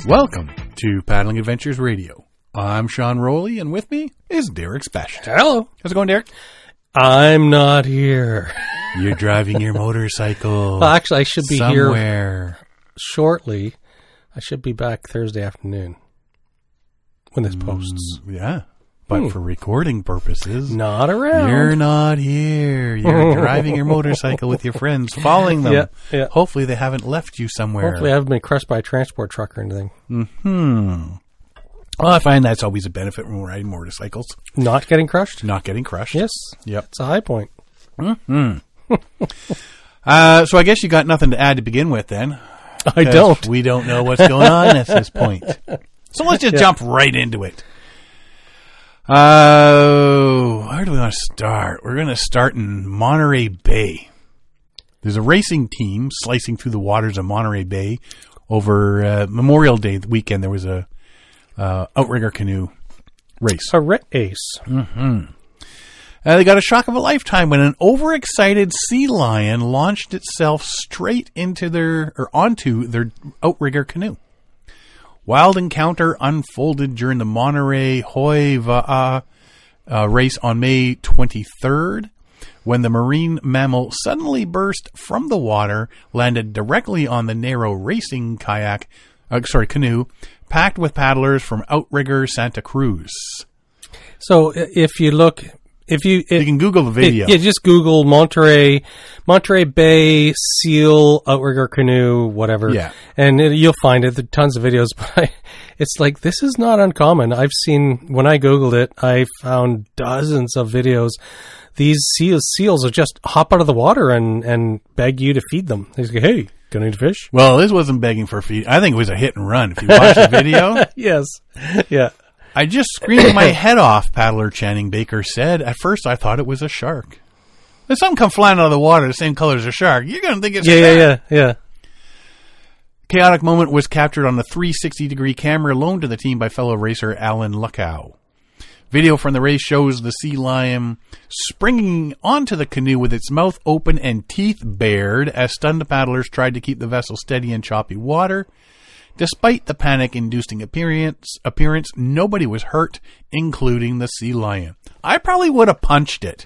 Welcome to Paddling Adventures Radio. I'm Sean Rowley, and with me is Derek Specht. Hello. How's it going, Derek? I'm not here. You're driving your motorcycle. Well, actually, I should be somewhere here shortly. I should be back Thursday afternoon when this posts. Yeah, but for recording purposes, Not around. you're not here. You're driving your motorcycle with your friends, following them. Yeah. Hopefully they haven't left you somewhere. Hopefully I haven't been crushed by a transport truck or anything. Well, I find that's always a benefit when we're riding motorcycles. Not getting crushed? Not getting crushed. Yes. Yep. It's a high point. So I guess you got nothing to add to begin with then. I don't. We don't know what's going on at this point. So let's just jump right into it. Where do we want to start? We're going to start in Monterey Bay. There's a racing team slicing through the waters of Monterey Bay over Memorial Day weekend. There was a outrigger canoe race. A race. They got a shock of a lifetime when an overexcited sea lion launched itself straight onto their outrigger canoe. Wild encounter unfolded during the Monterey Hoi Va'a race on May 23rd, when the marine mammal suddenly burst from the water, landed directly on the narrow racing canoe, packed with paddlers from Outrigger Santa Cruz. So if you look... you can Google the video. Just Google Monterey Bay seal outrigger canoe, whatever. Yeah, and you'll find it. There are tons of videos, but it's like this is not uncommon. I've seen when I Googled it, I found dozens of videos. These seals will just hop out of the water and beg you to feed them. They say, "Hey, gonna eat a fish?" Well, this wasn't begging for feed. I think it was a hit and run. If you watch the video, yes, yeah. I just screamed my head off, paddler Channing Baker said. At first, I thought it was a shark. If something come flying out of the water the same color as a shark, you're going to think it's a shark. Yeah. Chaotic moment was captured on the 360-degree camera loaned to the team by fellow racer Alan Luckow. Video from the race shows the sea lion springing onto the canoe with its mouth open and teeth bared as stunned paddlers tried to keep the vessel steady in choppy water. Despite the panic-inducing appearance, nobody was hurt, including the sea lion. I probably would have punched it.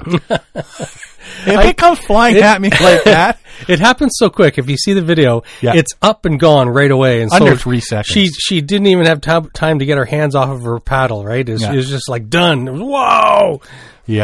If it comes flying at me like that. It happens so quick. If you see the video, it's up and gone right away. And under 3 seconds. She didn't even have time to get her hands off of her paddle, right? It was just like done. It was, whoa! Yeah.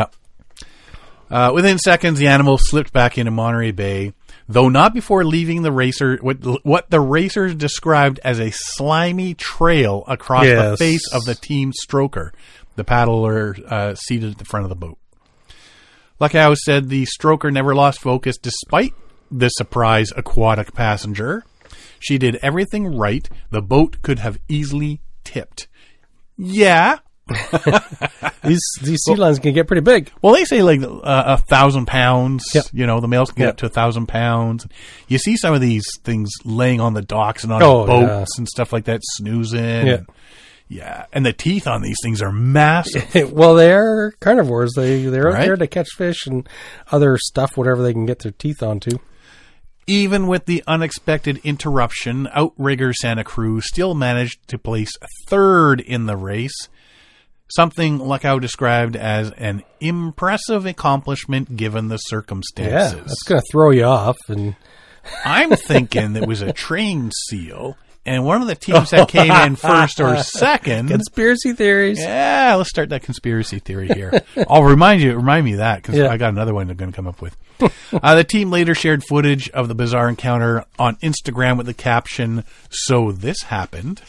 Within seconds, the animal slipped back into Monterey Bay, though not before leaving the racer what the racers described as a slimy trail across the face of the team stroker, the paddler seated at the front of the boat. Luckow said the stroker never lost focus despite the surprise aquatic passenger. She did everything right. The boat could have easily tipped. Yeah. These sea lions can get pretty big. Well, they say like 1,000 pounds. Yep. You know, the males can get up to 1,000 pounds. You see some of these things laying on the docks and on boats and stuff like that, snoozing. Yeah, and the teeth on these things are massive. Well, they're carnivores. They're out Right? there to catch fish and other stuff, whatever they can get their teeth onto. Even with the unexpected interruption, Outrigger Santa Cruz still managed to place third in the race. Something Luckow described as an impressive accomplishment given the circumstances. Yeah, that's going to throw you off. And I'm thinking it was a trained seal, and one of the teams that came in first or second. Conspiracy theories. Yeah, let's start that conspiracy theory here. I'll remind me of that, because I got another one I'm going to come up with. The team later shared footage of the bizarre encounter on Instagram with the caption, "So this happened."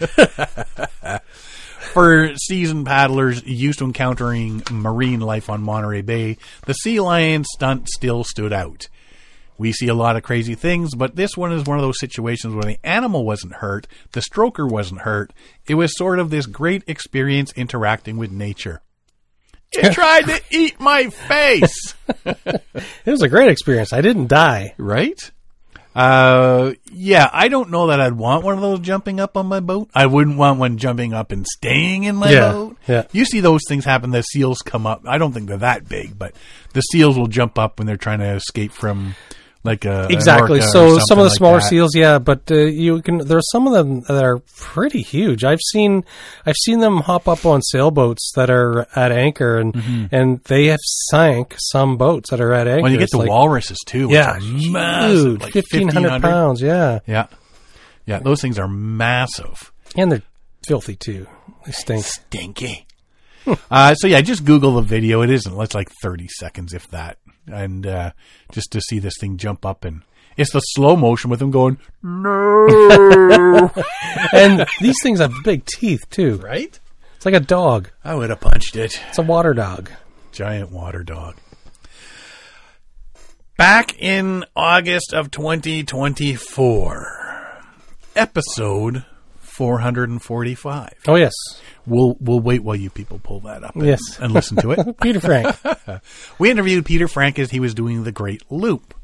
For seasoned paddlers used to encountering marine life on Monterey Bay, the sea lion stunt still stood out. We see a lot of crazy things, but this one is one of those situations where the animal wasn't hurt, the stroker wasn't hurt. It was sort of this great experience interacting with nature. It tried to eat my face! It was a great experience. I didn't die. Right? Yeah, I don't know that I'd want one of those jumping up on my boat. I wouldn't want one jumping up and staying in my boat. Yeah. You see those things happen. The seals come up. I don't think they're that big, but the seals will jump up when they're trying to escape from like a exactly. an orca So or some of the something smaller like that. seals, yeah, but there's some of them that are pretty huge. I've seen them hop up on sailboats that are at anchor, and they have sank some boats that are at anchor. When you get It's the walruses too, which yeah, are massive, huge, like 1,500 pounds, yeah, yeah, those things are massive. and they're filthy too. They stink. Stinky. So yeah, just Google the video. It isn't. It's like 30 seconds, if that, and just to see this thing jump up, and it's the slow motion with him going no, And these things have big teeth too. right? It's like a dog. I would have punched it. It's a water dog. Giant water dog. Back in August of 2024, episode 445. Oh yes, We'll wait while you people pull that up yes. and listen to it. Peter Frank. We interviewed Peter Frank as he was doing the Great Loop,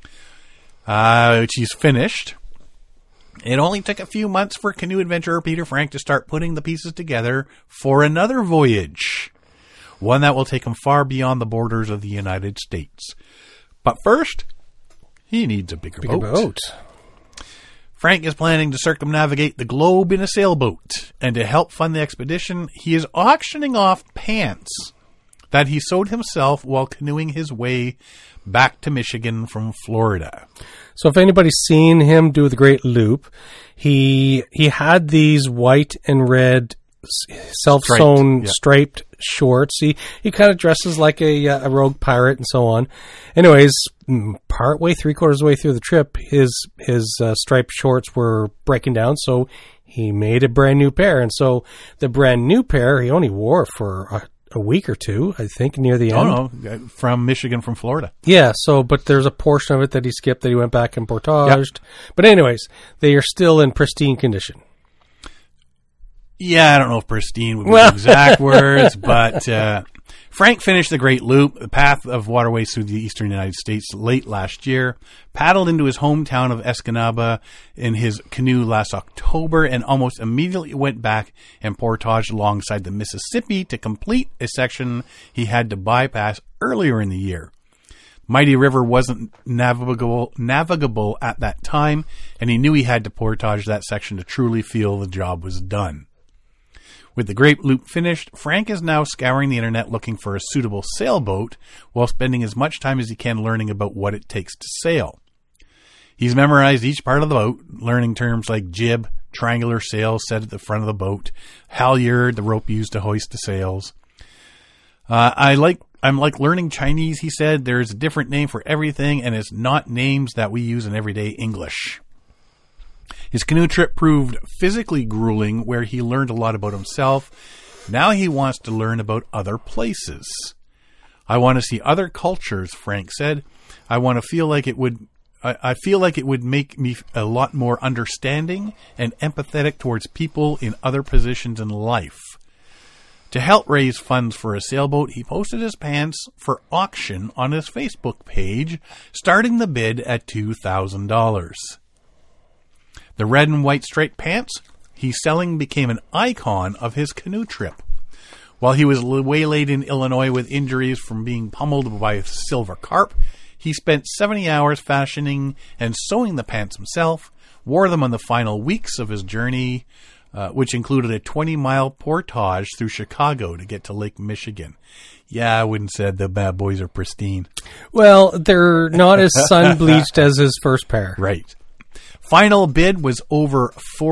which he's finished. It only took a few months for canoe adventurer Peter Frank to start putting the pieces together for another voyage, one that will take him far beyond the borders of the United States. But first, he needs a bigger boat. Frank is planning to circumnavigate the globe in a sailboat, and to help fund the expedition, he is auctioning off pants that he sewed himself while canoeing his way back to Michigan from Florida. So if anybody's seen him do the Great Loop, he had these white and red self-sewn striped shorts. He kind of dresses like a rogue pirate and so on. Anyways, partway, 3/4 way through the trip, his striped shorts were breaking down, so he made a brand new pair. And so the brand new pair he only wore for a week or two, I think, near the end. Oh, no, from Michigan, from Florida. Yeah, so, but there's a portion of it that he skipped that he went back and portaged. Yep. But anyways, they are still in pristine condition. Yeah, I don't know if pristine would be the exact words, but Frank finished the Great Loop, the path of waterways through the eastern United States, late last year, paddled into his hometown of Escanaba in his canoe last October, and almost immediately went back and portaged alongside the Mississippi to complete a section he had to bypass earlier in the year. Mighty River wasn't navigable at that time, and he knew he had to portage that section to truly feel the job was done. With the Great Loop finished, Frank is now scouring the internet looking for a suitable sailboat while spending as much time as he can learning about what it takes to sail. He's memorized each part of the boat, learning terms like jib, triangular sail set at the front of the boat, halyard, the rope used to hoist the sails. I'm like learning Chinese, he said. There's a different name for everything, and it's not names that we use in everyday English. His canoe trip proved physically grueling, where he learned a lot about himself. Now he wants to learn about other places. I want to see other cultures, Frank said. I feel like it would make me a lot more understanding and empathetic towards people in other positions in life. To help raise funds for a sailboat, he posted his pants for auction on his Facebook page, starting the bid at $2,000. The red and white striped pants he's selling became an icon of his canoe trip. While he was waylaid in Illinois with injuries from being pummeled by silver carp, he spent 70 hours fashioning and sewing the pants himself, wore them on the final weeks of his journey, which included a 20-mile portage through Chicago to get to Lake Michigan. Yeah, I wouldn't say the bad boys are pristine. Well, they're not as sun-bleached as his first pair. Right. Final bid was over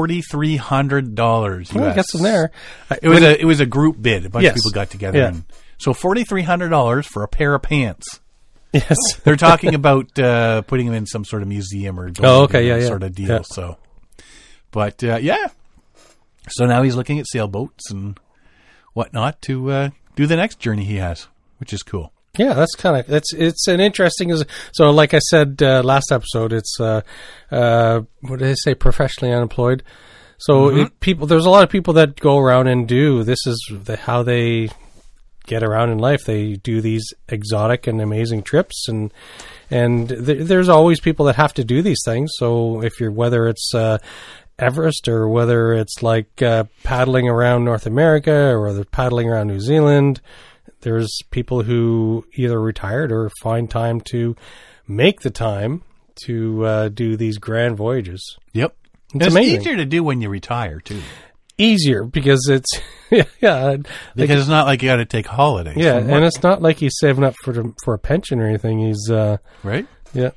$4,300. I guess in there. It was a group bid. A bunch of people got together. Yeah. And, so $4,300 for a pair of pants. Yes. They're talking about putting them in some sort of museum or sort of deal. Yeah. So, but yeah. So now he's looking at sailboats and whatnot to do the next journey he has, which is cool. Yeah, that's kind of it's an interesting. So, like I said last episode, it's what did they say? Professionally unemployed. So there's a lot of people that go around and do this is how they get around in life. They do these exotic and amazing trips, and there's always people that have to do these things. So whether it's Everest or whether it's like paddling around North America or they're paddling around New Zealand. There's people who either retired or find time to make the time to do these grand voyages. Yep. It's It's amazing. easier to do when you retire, too. Easier because it's Because it's not like you got to take holidays. yeah, from and work, it's not like he's saving up for a pension or anything. He's right? yeah.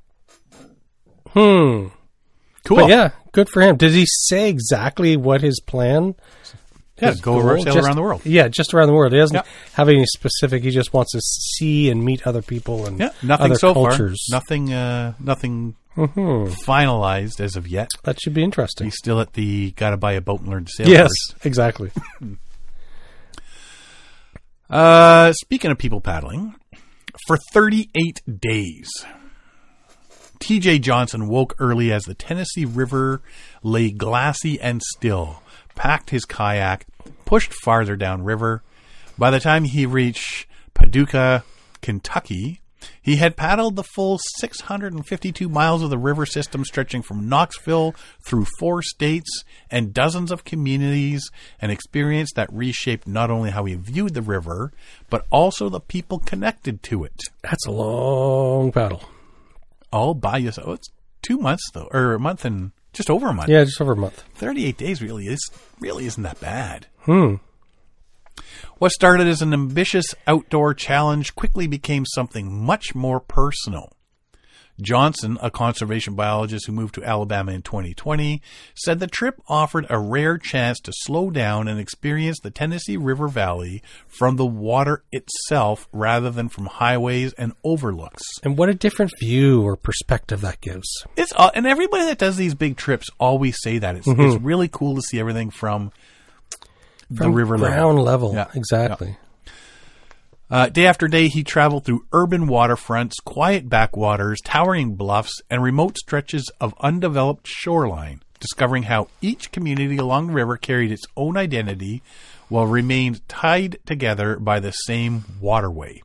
Cool. But yeah, good for him. Did he say exactly what his plan? Yeah, his go goal? sail Just- around the world. Yeah, just around the world. He doesn't Yeah. have any specific. He just wants to see and meet other people and Yeah, nothing other so cultures. far. Nothing Mhm. finalized as of yet. That should be interesting. He's still at the got to buy a boat and learn to sail Yes, first. exactly. Speaking of people paddling, for 38 days, T.J. Johnson woke early as the Tennessee River lay glassy and still, packed his kayak, pushed farther downriver. By the time he reached Paducah, Kentucky, he had paddled the full 652 miles of the river system stretching from Knoxville through 4 states and dozens of communities, an experience that reshaped not only how he viewed the river, but also the people connected to it. That's a long paddle. All by yourself. It's 2 months, though, or a month and just over a month. Yeah, just over a month. 38 days really isn't that bad. Hmm. What started as an ambitious outdoor challenge quickly became something much more personal. Johnson, a conservation biologist who moved to Alabama in 2020, said the trip offered a rare chance to slow down and experience the Tennessee River Valley from the water itself rather than from highways and overlooks. And what a different view or perspective that gives. It's and everybody that does these big trips always say that. It's really cool to see everything from the river ground level. Yeah. Exactly. Day after day, he traveled through urban waterfronts, quiet backwaters, towering bluffs, and remote stretches of undeveloped shoreline, discovering how each community along the river carried its own identity while remained tied together by the same waterway.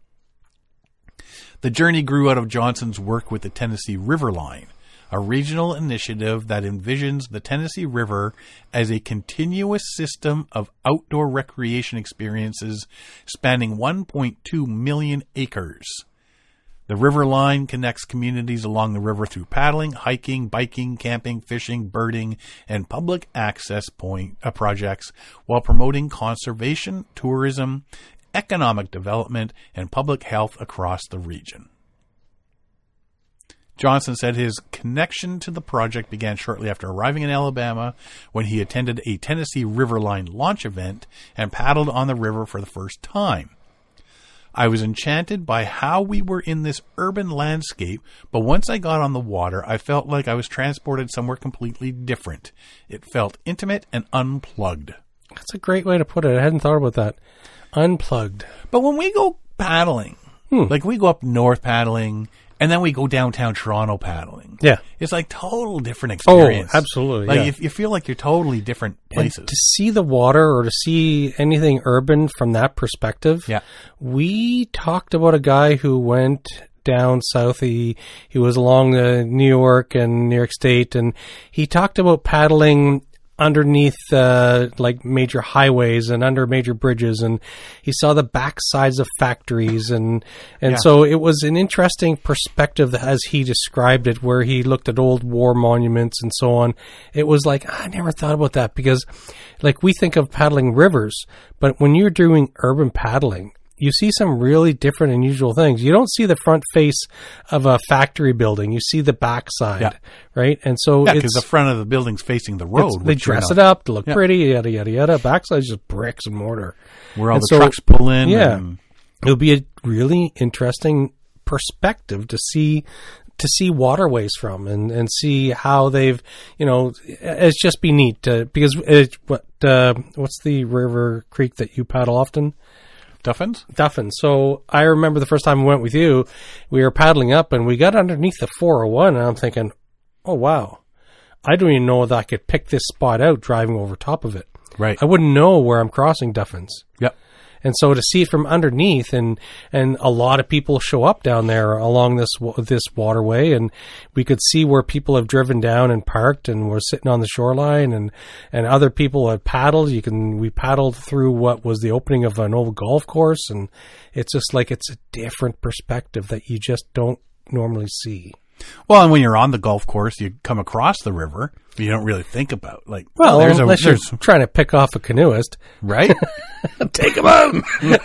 The journey grew out of Johnson's work with the Tennessee River Line, a regional initiative that envisions the Tennessee River as a continuous system of outdoor recreation experiences spanning 1.2 million acres. The River Line connects communities along the river through paddling, hiking, biking, camping, fishing, birding, and public access projects while promoting conservation, tourism, economic development, and public health across the region. Johnson said his connection to the project began shortly after arriving in Alabama when he attended a Tennessee River Line launch event and paddled on the river for the first time. I was enchanted by how we were in this urban landscape, but once I got on the water, I felt like I was transported somewhere completely different. It felt intimate and unplugged. That's a great way to put it. I hadn't thought about that. Unplugged. But when we go paddling, like we go up north paddling, and then we go downtown Toronto paddling. Yeah. It's like total different experience. Oh, absolutely. Like yeah. you feel like you're totally different places. And to see the water or to see anything urban from that perspective, Yeah. we talked about a guy who went down south. He was along the New York State, and he talked about paddling underneath like major highways and under major bridges, and he saw the backsides of factories, and Yeah. so it was an interesting perspective as he described it, where he looked at old war monuments and so on. It was like, I never thought about that, because like we think of paddling rivers, but when you're doing urban paddling, you see some really different, unusual things. You don't see the front face of a factory building. You see the backside, Yeah. right? And so Yeah, because the front of the building's facing the road. they which, you dress know, it up to look Yeah. pretty, yada, yada, yada. Backside's just bricks and mortar. where all And the so- trucks pull in. Yeah. and- It'll be a really interesting perspective to see waterways from and see how they've, it's just be neat to, because what's the river creek that you paddle often? Duffins? Duffin. So I remember the first time I went with you, we were paddling up and we got underneath the 401, and I'm thinking, oh wow, I don't even know if I could pick this spot out driving over top of it. Right. I wouldn't know where I'm crossing Duffins. Yep. And so to see it from underneath, and a lot of people show up down there along this waterway, and we could see where people have driven down and parked and were sitting on the shoreline, and other people had paddled. We paddled through what was the opening of an old golf course, and it's just like it's a different perspective that you just don't normally see. Well, and when you're on the golf course, you come across the river, but you don't really think about like. Well, unless you're trying to pick off a canoeist, right? Take him out.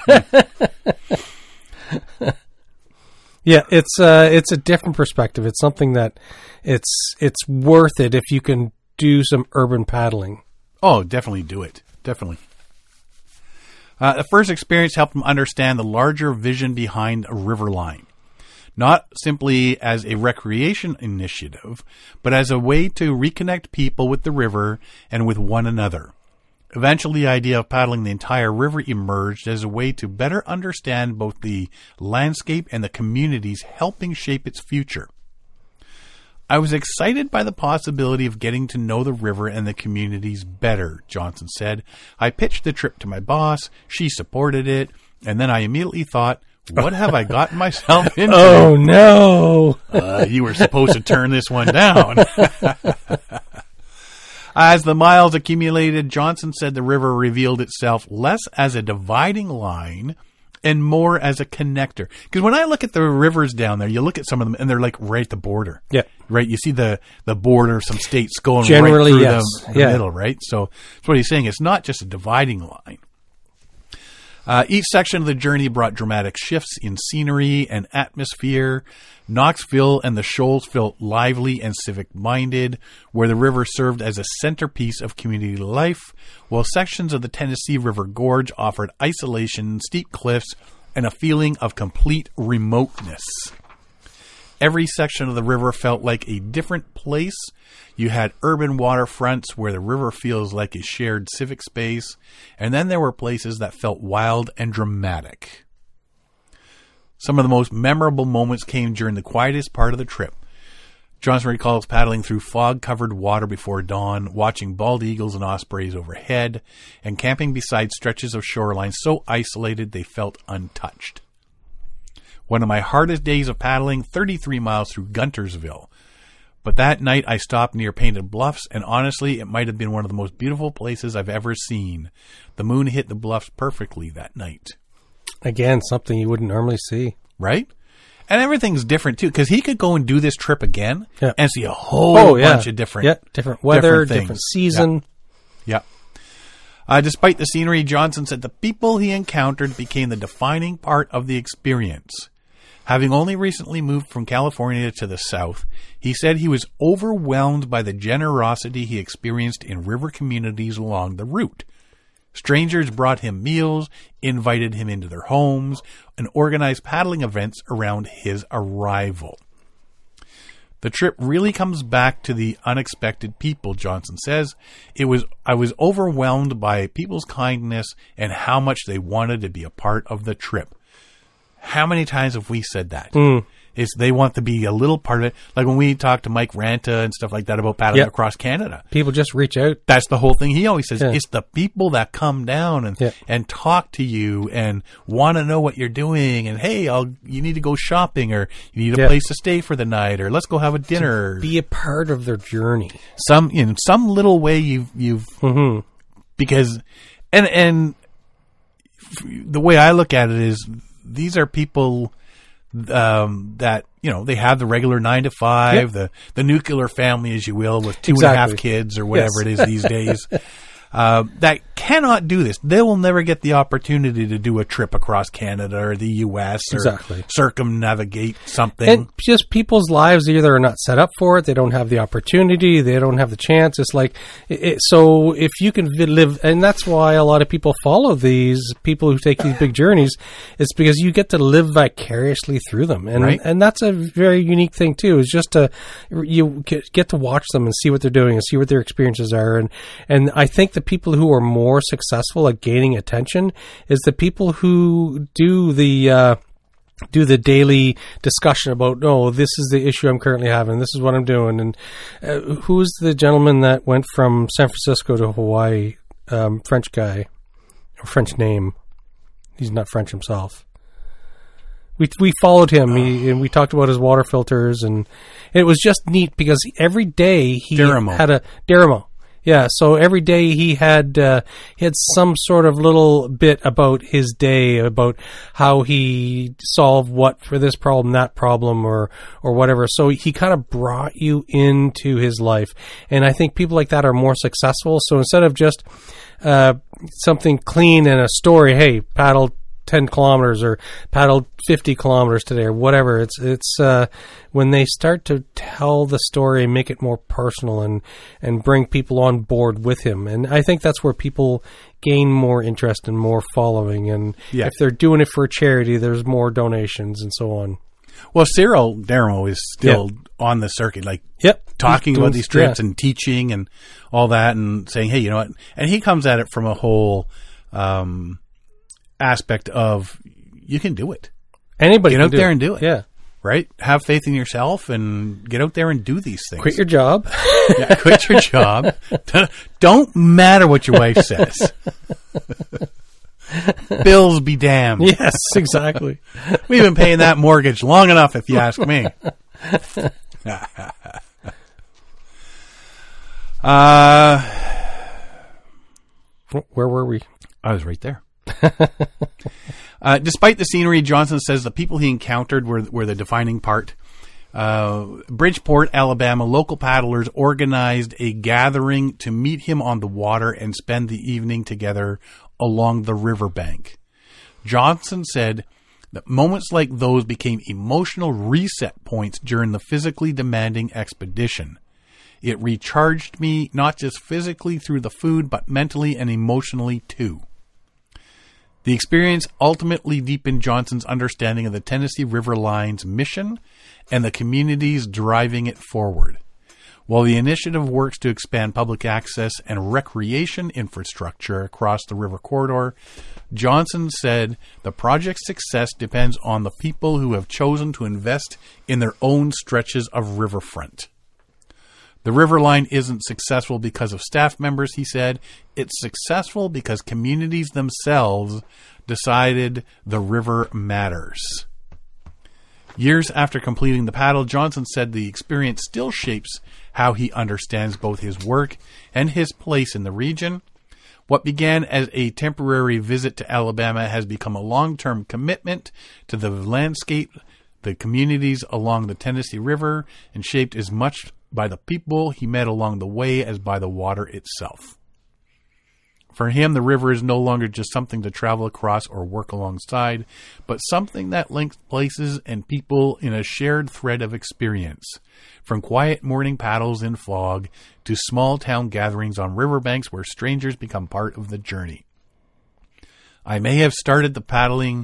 Yeah, it's a different perspective. It's something that it's worth it if you can do some urban paddling. Oh, definitely do it. Definitely. The first experience helped him understand the larger vision behind a river line. Not simply as a recreation initiative, but as a way to reconnect people with the river and with one another. Eventually, the idea of paddling the entire river emerged as a way to better understand both the landscape and the communities helping shape its future. I was excited by the possibility of getting to know the river and the communities better, Johnson said. I pitched the trip to my boss, she supported it, and then I immediately thought, what have I gotten myself into? Oh, no. You were supposed to turn this one down. As the miles accumulated, Johnson said the river revealed itself less as a dividing line and more as a connector. Because when I look at the rivers down there, you look at some of them and they're like right at the border. Yeah. Right? You see the border of some states going generally, right through yes. the middle, right? So that's what he's saying. It's not just a dividing line. Each section of the journey brought dramatic shifts in scenery and atmosphere. Knoxville and the Shoals felt lively and civic-minded, where the river served as a centerpiece of community life, while sections of the Tennessee River Gorge offered isolation, steep cliffs, and a feeling of complete remoteness. Every section of the river felt like a different place. You had urban waterfronts where the river feels like a shared civic space, and then there were places that felt wild and dramatic. Some of the most memorable moments came during the quietest part of the trip. Johnson recalls paddling through fog-covered water before dawn, watching bald eagles and ospreys overhead, and camping beside stretches of shoreline so isolated they felt untouched. One of my hardest days of paddling, 33 miles through Guntersville. But that night I stopped near Painted Bluffs, and honestly, it might have been one of the most beautiful places I've ever seen. The moon hit the bluffs perfectly that night. Again, something you wouldn't normally see. Right? And everything's different, too, because he could go and do this trip again and see a whole bunch of different weather, different different season. Yeah. Despite the scenery, Johnson said the people he encountered became the defining part of the experience. Having only recently moved from California to the South, he said he was overwhelmed by the generosity he experienced in river communities along the route. Strangers brought him meals, invited him into their homes, and organized paddling events around his arrival. The trip really comes back to the unexpected people, Johnson says. I was overwhelmed by people's kindness and how much they wanted to be a part of the trip. How many times have we said that? Is they want to be a little part of it. Like when we talk to Mike Ranta and stuff like that about paddling across Canada. People just reach out. That's the whole thing. He always says it's the people that come down and talk to you and want to know what you're doing. And hey, you need to go shopping, or you need a place to stay for the night, or let's go have a dinner. To be a part of their journey. In some little way you've because and the way I look at it is these are people that, they have the regular 9 to 5, the nuclear family, as you will, with 2.5 kids or whatever it is these days, that cannot do this. They will never get the opportunity to do a trip across Canada or the U.S. or circumnavigate something. And just people's lives either are not set up for it, they don't have the opportunity, they don't have the chance. It's like, so if you can live, and that's why a lot of people follow these people who take these big journeys, it's because you get to live vicariously through them. And and that's a very unique thing too, is just you get to watch them and see what they're doing and see what their experiences are. And I think the people who are more successful at gaining attention is the people who do the daily discussion about, this is the issue I'm currently having, this is what I'm doing. And who's the gentleman that went from San Francisco to Hawaii? French guy, or French name. He's not French himself. We followed him, and we talked about his water filters, and it was just neat because every day he had a Daramo. Yeah, so every day he had some sort of little bit about his day, about how he solved what for this problem, that problem, or whatever. So he kind of brought you into his life. And I think people like that are more successful. So instead of just something clean and a story, hey, paddle 10 kilometers or paddled 50 kilometers today or whatever. It's when they start to tell the story and make it more personal and bring people on board with him. And I think that's where people gain more interest and more following. And if they're doing it for a charity, there's more donations and so on. Well, Cyril Darrow is still on the circuit, like talking about these trips and teaching and all that and saying, hey, you know what? And he comes at it from a whole aspect of you can do it. Anybody get can out there and do it. Yeah. Right? Have faith in yourself and get out there and do these things. Quit your job. Quit your job. Don't matter what your wife says. Bills be damned. Yes, exactly. We've been paying that mortgage long enough, if you ask me. Where were we? I was right there. Despite the scenery, Johnson says the people he encountered were the defining part. Bridgeport, Alabama, local paddlers organized a gathering to meet him on the water and spend the evening together along the riverbank. Johnson said that moments like those became emotional reset points during the physically demanding expedition. It recharged me not just physically through the food, but mentally and emotionally too. The experience ultimately deepened Johnson's understanding of the Tennessee River Line's mission and the communities driving it forward. While the initiative works to expand public access and recreation infrastructure across the river corridor, Johnson said the project's success depends on the people who have chosen to invest in their own stretches of riverfront. The River Line isn't successful because of staff members, he said. It's successful because communities themselves decided the river matters. Years after completing the paddle, Johnson said the experience still shapes how he understands both his work and his place in the region. What began as a temporary visit to Alabama has become a long-term commitment to the landscape, the communities along the Tennessee River, and shaped as much by the people he met along the way as by the water itself. For him, the river is no longer just something to travel across or work alongside, but something that links places and people in a shared thread of experience. From quiet morning paddles in fog to small town gatherings on riverbanks where strangers become part of the journey. I may have started by paddling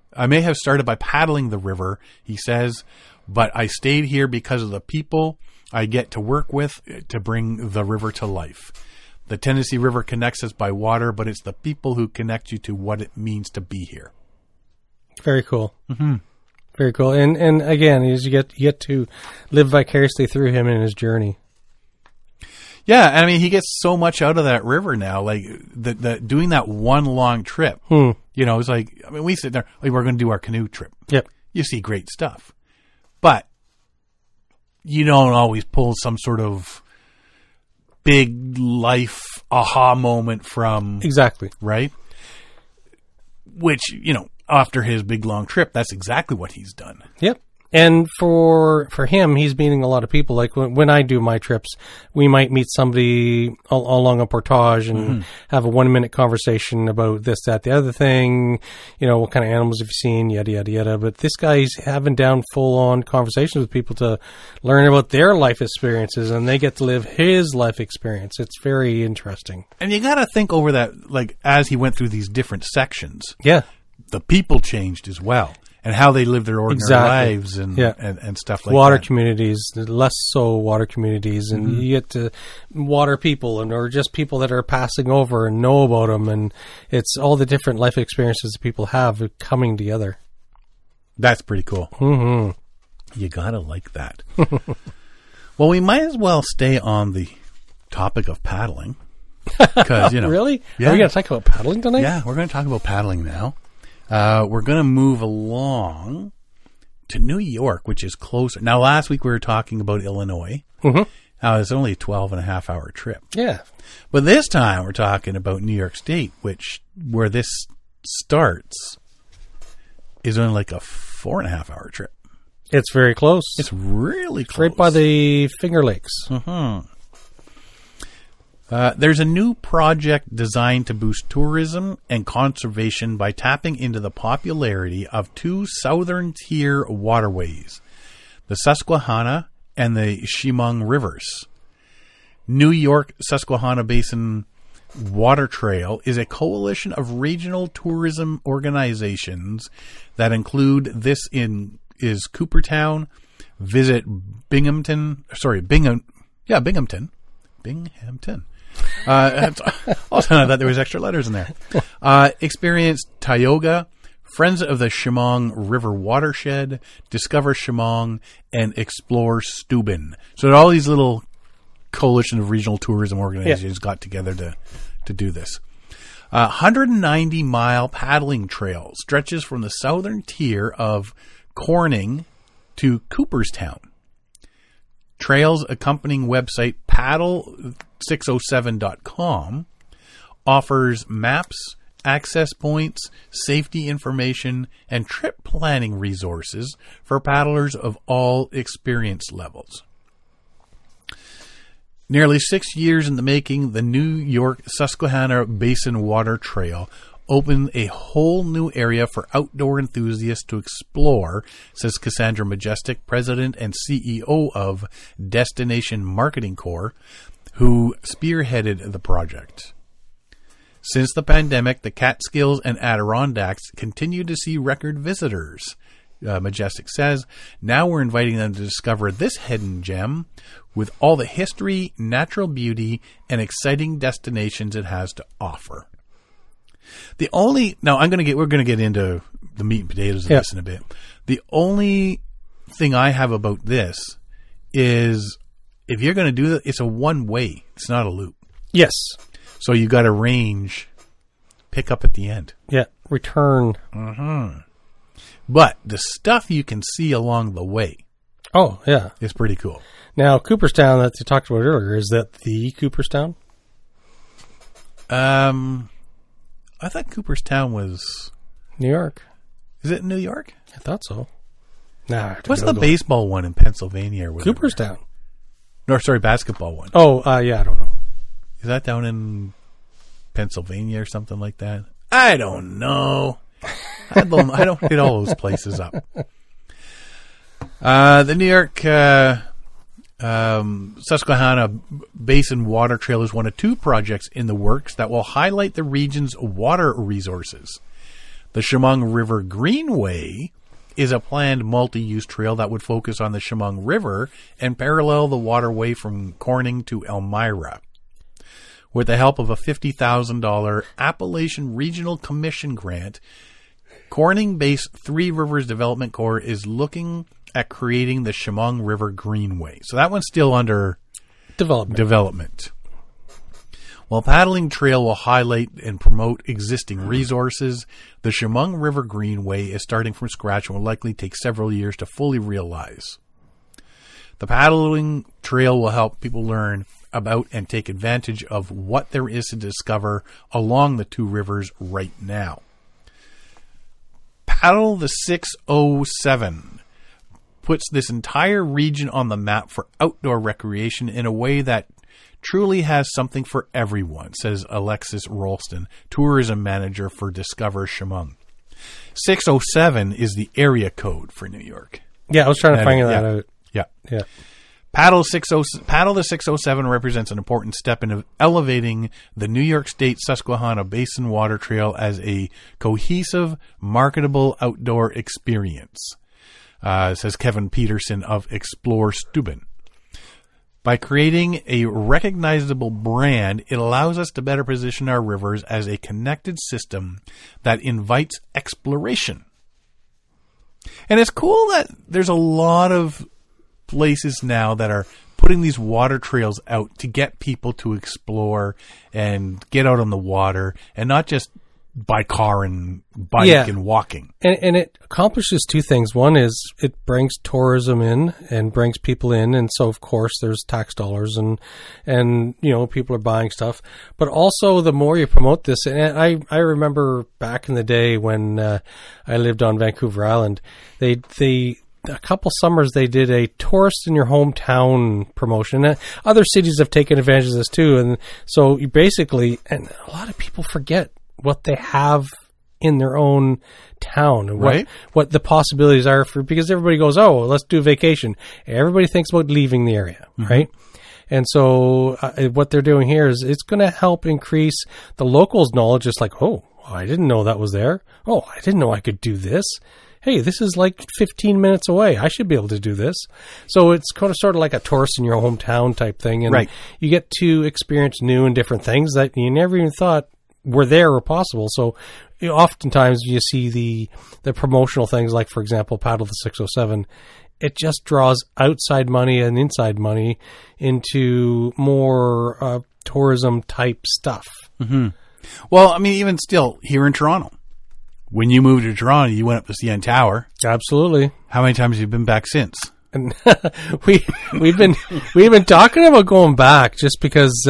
the river, he says, but I stayed here because of the people I get to work with to bring the river to life. The Tennessee River connects us by water, but it's the people who connect you to what it means to be here. Very cool. Mm-hmm. Very cool. And again, you get to live vicariously through him in his journey. Yeah, I mean, he gets so much out of that river now. Like the doing that one long trip. You know, it's like, I mean, we sit there, like, we're going to do our canoe trip. Yep. You see great stuff, but you don't always pull some sort of big life aha moment from... Exactly. Right? Which, you know, after his big long trip, that's exactly what he's done. Yep. And for him, he's meeting a lot of people. Like when I do my trips, we might meet somebody along a portage and have a 1-minute conversation about this, that, the other thing. You know, what kind of animals have you seen, yada, yada, yada. But this guy's having down full-on conversations with people to learn about their life experiences, and they get to live his life experience. It's very interesting. And you got to think over that, like, as he went through these different sections. Yeah. The people changed as well. And how they live their ordinary lives and stuff like water that. Communities, less so water communities, and you get to water people or just people that are passing over and know about them, and it's all the different life experiences that people have coming together. That's pretty cool. Mm-hmm. You gotta like that. Well, we might as well stay on the topic of paddling. Because, you know. Really? Yeah. Are we going to talk about paddling tonight? Yeah, we're going to talk about paddling now. We're going to move along to New York, which is closer. Now, last week we were talking about Illinois. Now, it's only a 12.5-hour trip. Yeah. But this time we're talking about New York State, where this starts is only like a 4.5-hour trip. It's very close. It's really close. Right by the Finger Lakes. There's a new project designed to boost tourism and conservation by tapping into the popularity of two southern tier waterways, the Susquehanna and the Chemung Rivers. New York Susquehanna Basin Water Trail is a coalition of regional tourism organizations that include Binghamton, Visit Binghamton. Also, I thought there was extra letters in there. Experience Tioga, Friends of the Chemung River Watershed, Discover Chemung, and Explore Steuben. So all these little coalition of regional tourism organizations got together to do this. 190-mile paddling trail stretches from the southern tier of Corning to Cooperstown. Trails accompanying website paddle607.com offers maps, access points, safety information, and trip planning resources for paddlers of all experience levels. Nearly 6 years in the making, the New York Susquehanna Basin Water Trail opened a whole new area for outdoor enthusiasts to explore, says Cassandra Majestic, president and CEO of Destination Marketing Corps, who spearheaded the project. Since the pandemic, the Catskills and Adirondacks continue to see record visitors. Majestic says, now we're inviting them to discover this hidden gem with all the history, natural beauty, and exciting destinations it has to offer. We're going to get into the meat and potatoes of this in a bit. The only thing I have about this is if you're going to do that, it's a one-way. It's not a loop. Yes. So you got a range, pick up at the end. Yeah. Return. But the stuff you can see along the way. Oh, yeah. Is pretty cool. Now, Cooperstown that you talked about earlier, is that the Cooperstown? I thought Cooperstown was New York. Is it New York? I thought so. Nah. What's the baseball one in Pennsylvania? Or whatever? Cooperstown. No, sorry, basketball one. Oh, yeah, I don't know. Is that down in Pennsylvania or something like that? I don't know. I don't hit all those places up. The New York Susquehanna Basin Water Trail is one of two projects in the works that will highlight the region's water resources. The Chemung River Greenway is a planned multi-use trail that would focus on the Chemung River and parallel the waterway from Corning to Elmira. With the help of a $50,000 Appalachian Regional Commission grant, Corning-based Three Rivers Development Corps is looking at creating the Chemung River Greenway. So that one's still under development. While paddling trail will highlight and promote existing resources, the Chemung River Greenway is starting from scratch and will likely take several years to fully realize. The paddling trail will help people learn about and take advantage of what there is to discover along the two rivers right now. Paddle the 607 puts this entire region on the map for outdoor recreation in a way that truly has something for everyone, says Alexis Rolston, tourism manager for Discover Chemung. 607 is the area code for New York. Yeah, I was trying to find that out. Yeah. Yeah. Paddle the 607 represents an important step in elevating the New York State Susquehanna Basin Water Trail as a cohesive, marketable outdoor experience, says Kevin Peterson of Explore Steuben. By creating a recognizable brand, it allows us to better position our rivers as a connected system that invites exploration. And it's cool that there's a lot of places now that are putting these water trails out to get people to explore and get out on the water and not just by car and bike Yeah. and walking. And it accomplishes two things. One is it brings tourism in and brings people in. And so, of course, there's tax dollars and people are buying stuff. But also, the more you promote this, and I remember back in the day when I lived on Vancouver Island, they a couple summers they did a tourist in your hometown promotion. Other cities have taken advantage of this too. And so you basically, and a lot of people forget what they have in their own town and Right. what the possibilities are for, because everybody goes, oh, let's do a vacation. Everybody thinks about leaving the area, right? And so what they're doing here is it's going to help increase the locals' knowledge. It's like, oh, I didn't know that was there. Oh, I didn't know I could do this. Hey, this is like 15 minutes away. I should be able to do this. So it's kind of sort of like a tourist in your hometown type thing. And Right. you get to experience new and different things that you never even thought were there or possible. So oftentimes you see the promotional things, like, for example, Paddle the 607. It just draws outside money and inside money into more tourism type stuff. Well, I mean, even still, here in Toronto, when you moved to Toronto, you went up to CN Tower. Absolutely. How many times have you been back since? And we've been talking about going back just because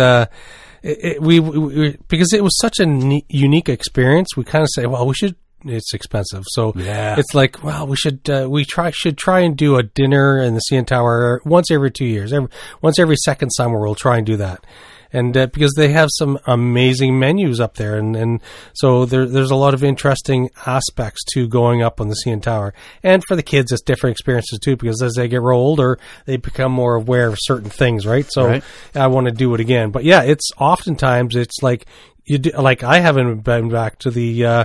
because it was such a unique experience. We kind of say, well, we should. It's expensive, so Yeah. it's like, well, we should try and do a dinner in the CN Tower once every 2 years. Once every second summer, we'll try and do that. And because they have some amazing menus up there, and so there's a lot of interesting aspects to going up on the CN Tower. And for the kids, it's different experiences too, because as they get older, they become more aware of certain things, right? So Right. I want to do it again. But yeah, it's oftentimes it's like like I haven't been back to the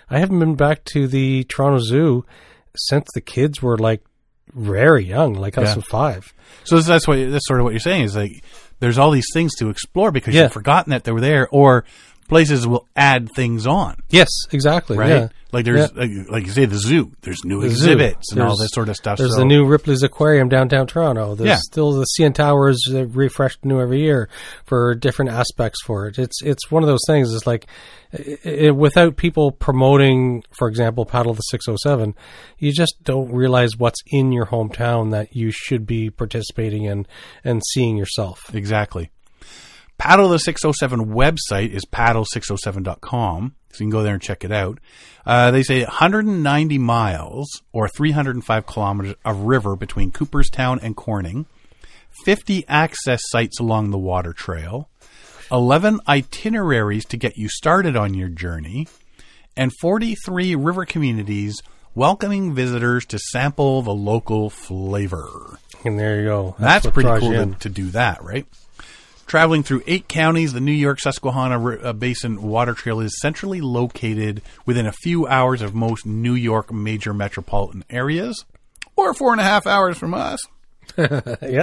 Toronto Zoo since the kids were like very young, like us Yeah. at 5. So that's sort of what you're saying is like there's all these things to explore because Yeah. you've forgotten that they were there, or places will add things on, Yes, exactly. right? Yeah. Like there's like you say the zoo, there's new The zoo. exhibits and all There's- this sort of stuff. There's so, the new Ripley's Aquarium downtown Toronto. There's Yeah. still the CN Towers refreshed new every year for different aspects for it. It's one of those things. It's like without people promoting, for example, Paddle the 607, you just don't realize what's in your hometown that you should be participating in and seeing yourself. Exactly. Paddle the 607 website is paddle607.com, so you can go there and check it out. They say 190 miles or 305 kilometers of river between Cooperstown and Corning, 50 access sites along the water trail, 11 itineraries to get you started on your journey, and 43 river communities welcoming visitors to sample the local flavor. And there you go. That's what pretty draws cool you in. to do that, right? Traveling through 8 counties, the New York Susquehanna Basin Water Trail is centrally located within a few hours of most New York major metropolitan areas, or 4.5 hours from us. Yeah.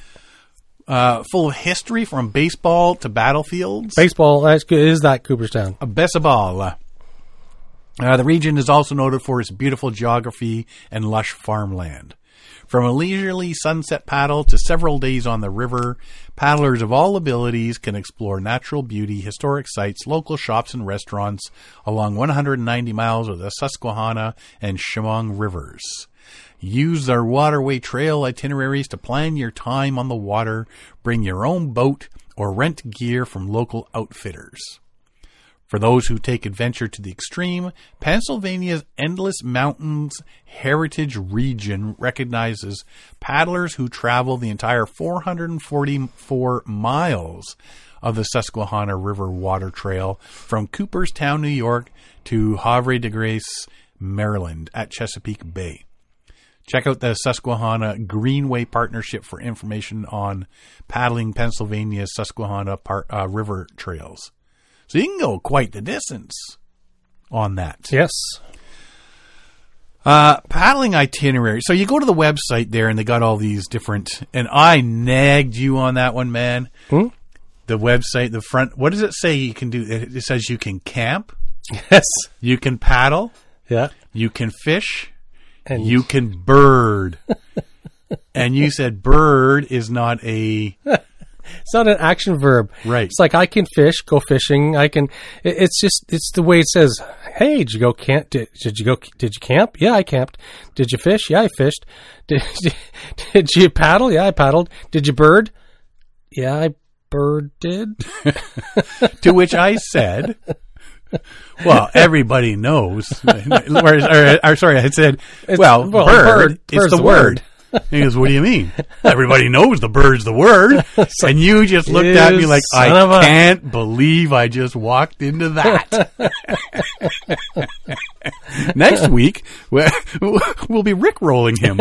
Full of history from baseball to battlefields. Baseball, that's good. Is that Cooperstown? Baseball. The region is also noted for its beautiful geography and lush farmland. From a leisurely sunset paddle to several days on the river, paddlers of all abilities can explore natural beauty, historic sites, local shops and restaurants along 190 miles of the Susquehanna and Chemung rivers. Use their waterway trail itineraries to plan your time on the water, bring your own boat, or rent gear from local outfitters. For those who take adventure to the extreme, Pennsylvania's Endless Mountains Heritage Region recognizes paddlers who travel the entire 444 miles of the Susquehanna River Water Trail from Cooperstown, New York to Havre de Grace, Maryland at Chesapeake Bay. Check out the Susquehanna Greenway Partnership for information on paddling Pennsylvania's Susquehanna River trails. So you can go quite the distance on that. Yes. Paddling itinerary. So you go to the website there and they got all these different, and I nagged you on that one, man. The website, the front, what does it say you can do? It says you can camp, Yes. you can paddle, Yeah. you can fish, And you can bird. And you said bird is not a It's not an action verb. Right. It's like I can fish, go fishing. It's the way it says. Hey, did you go camp? Did you camp? Yeah, I camped. Did you fish? Yeah, I fished. Did you paddle? Yeah, I paddled. Did you bird? Yeah, I birded. To which I said, well, everybody knows. Sorry, I said, bird is the word. He goes, what do you mean? Everybody knows the bird's the word. And you just looked at me like, I can't believe I just walked into that. Next week, we'll be rickrolling him.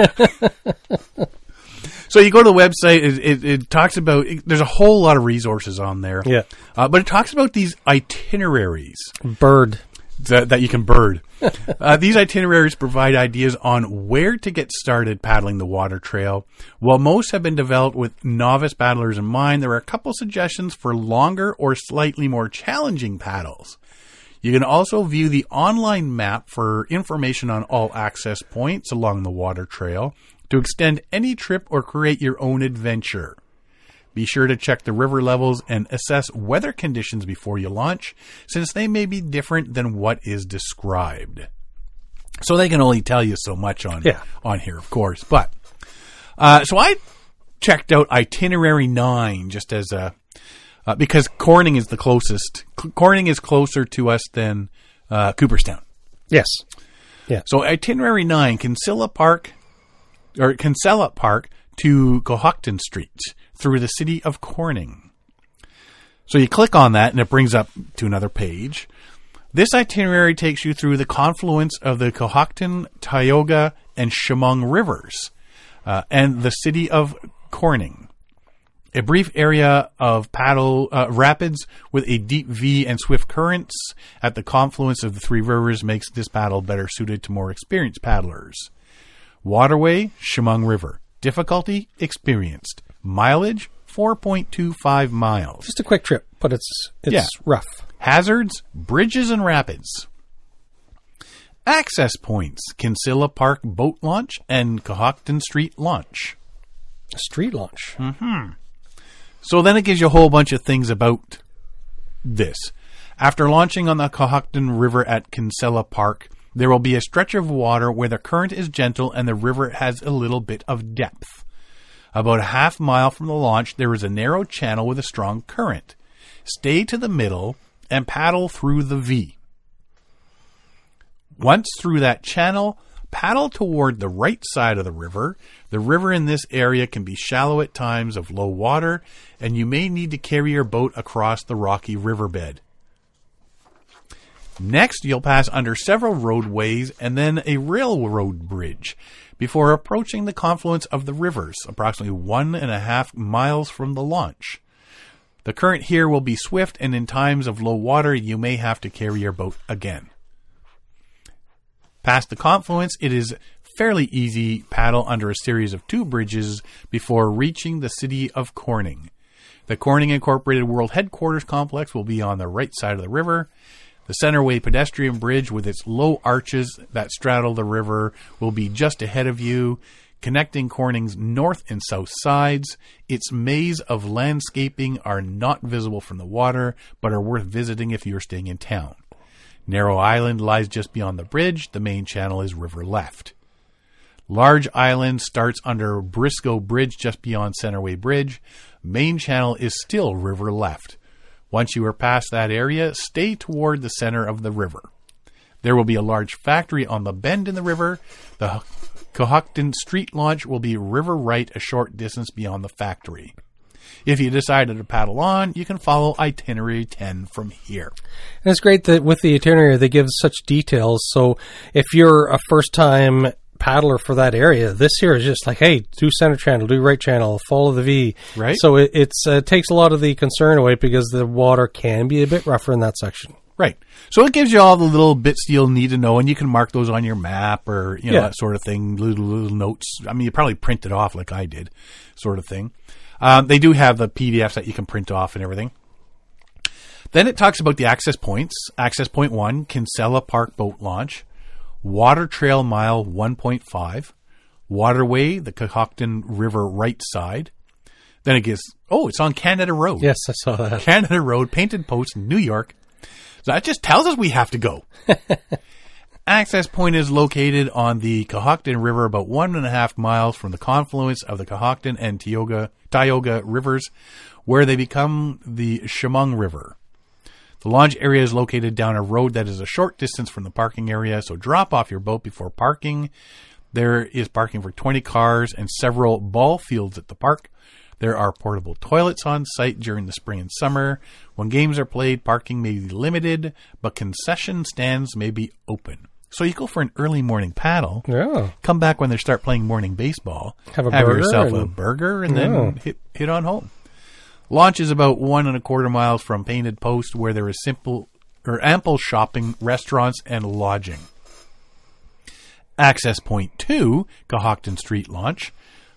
So you go to the website, it talks about, there's a whole lot of resources on there. Yeah. But it talks about these itineraries. Bird. That you can bird. These itineraries provide ideas on where to get started paddling the water trail. While most have been developed with novice paddlers in mind, there are a couple suggestions for longer or slightly more challenging paddles. You can also view the online map for information on all access points along the water trail to extend any trip or create your own adventure. Be sure to check the river levels and assess weather conditions before you launch, since they may be different than what is described. So they can only tell you so much on here, of course. But so I checked out Itinerary 9 just as because Corning is the closest. Corning is closer to us than Cooperstown. Yes. Yeah. So Itinerary 9, Kinsella Park to Cohocton Street, through the city of Corning. So you click on that and it brings up to another page. This itinerary takes you through the confluence of the Cohocton, Tioga, and Chemung rivers and the city of Corning. A brief area of paddle rapids with a deep V and swift currents at the confluence of the three rivers makes this paddle better suited to more experienced paddlers. Waterway, Chemung River. Difficulty, experienced. Mileage, 4.25 miles. Just a quick trip, but it's rough. Hazards, bridges and rapids. Access points, Kinsella Park Boat Launch and Cohocton Street Launch. Street launch. Mm-hmm. So then it gives you a whole bunch of things about this. After launching on the Cohocton River at Kinsella Park, there will be a stretch of water where the current is gentle and the river has a little bit of depth. About a half mile from the launch, there is a narrow channel with a strong current. Stay to the middle and paddle through the V. Once through that channel, paddle toward the right side of the river. The river in this area can be shallow at times of low water, and you may need to carry your boat across the rocky riverbed. Next, you'll pass under several roadways and then a railroad bridge before approaching the confluence of the rivers, approximately 1.5 miles from the launch. The current here will be swift, and in times of low water, you may have to carry your boat again. Past the confluence, it is fairly easy paddle under a series of 2 bridges before reaching the city of Corning. The Corning Incorporated World Headquarters Complex will be on the right side of the river. The Centerway pedestrian bridge with its low arches that straddle the river will be just ahead of you, connecting Corning's north and south sides. Its maze of landscaping are not visible from the water, but are worth visiting if you're staying in town. Narrow Island lies just beyond the bridge. The main channel is river left. Large Island starts under Briscoe Bridge just beyond Centerway Bridge. Main channel is still river left. Once you are past that area, stay toward the center of the river. There will be a large factory on the bend in the river. The Cohocton Street Launch will be river right a short distance beyond the factory. If you decided to paddle on, you can follow Itinerary 10 from here. And it's great that with the itinerary, they give such details. So if you're a first-time paddler for that area, this here is just like, hey, do center channel, do right channel, follow the V. Right. So it takes a lot of the concern away because the water can be a bit rougher in that section. Right. So it gives you all the little bits you'll need to know, and you can mark those on your map or, that sort of thing, little notes. I mean, you probably print it off like I did, sort of thing. They do have the PDFs that you can print off and everything. Then it talks about the access points. Access point 1, Kinsella Park Boat Launch. Water Trail Mile 1.5. Waterway, the Cohocton River right side. Then it gets, it's on Canada Road. Yes, I saw that. Canada Road, Painted Post, New York. So that just tells us we have to go. Access point is located on the Cohocton River, about 1.5 miles from the confluence of the Cohocton and Tioga rivers, where they become the Chemung River. The launch area is located down a road that is a short distance from the parking area, so drop off your boat before parking. There is parking for 20 cars and several ball fields at the park. There are portable toilets on site during the spring and summer. When games are played, parking may be limited, but concession stands may be open. So you go for an early morning paddle, come back when they start playing morning baseball, have yourself a burger, and then hit on home. Launch is about 1.25 miles from Painted Post, where there is ample shopping, restaurants, and lodging. Access point 2, Cohocton Street launch,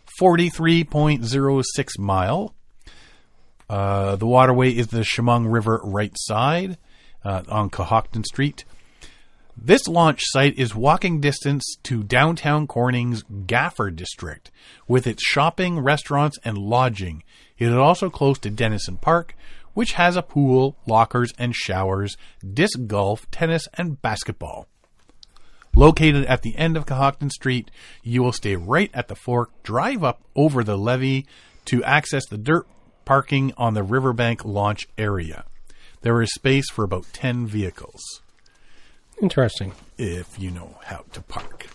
43.06 mile. The waterway is the Chemung River right side on Cohocton Street. This launch site is walking distance to downtown Corning's Gaffer District, with its shopping, restaurants, and lodging. It is also close to Denison Park, which has a pool, lockers, and showers, disc golf, tennis, and basketball. Located at the end of Cohocton Street, you will stay right at the fork, drive up over the levee to access the dirt parking on the riverbank launch area. There is space for about 10 vehicles. Interesting. If you know how to park.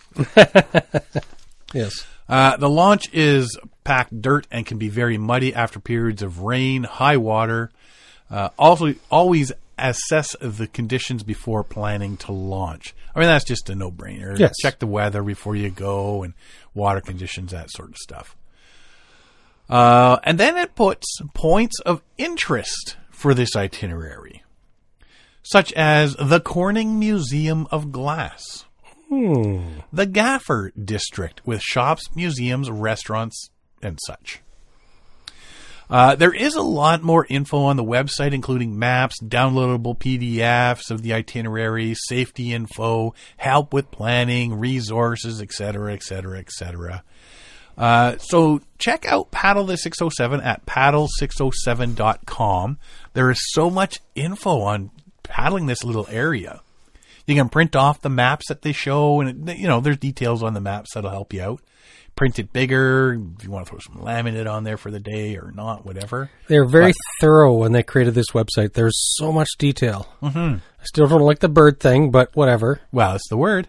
Yes. The launch is packed dirt and can be very muddy after periods of rain, high water. Also, always assess the conditions before planning to launch. I mean, that's just a no-brainer. Yes. Check the weather before you go and water conditions, that sort of stuff. And then it puts points of interest for this itinerary, such as the Corning Museum of Glass, the Gaffer District with shops, museums, restaurants, and such. There is a lot more info on the website, including maps, downloadable PDFs of the itinerary, safety info, help with planning, resources, etc., etc., etc. So check out Paddle the 607 at paddle607.com. There is so much info on paddling this little area. You can print off the maps that they show, and there's details on the maps that'll help you out. Print it bigger if you want to throw some laminate on there for the day or not, whatever. They're very thorough when they created this website. There's so much detail. I still don't like the bird thing, but whatever. Well, it's the word.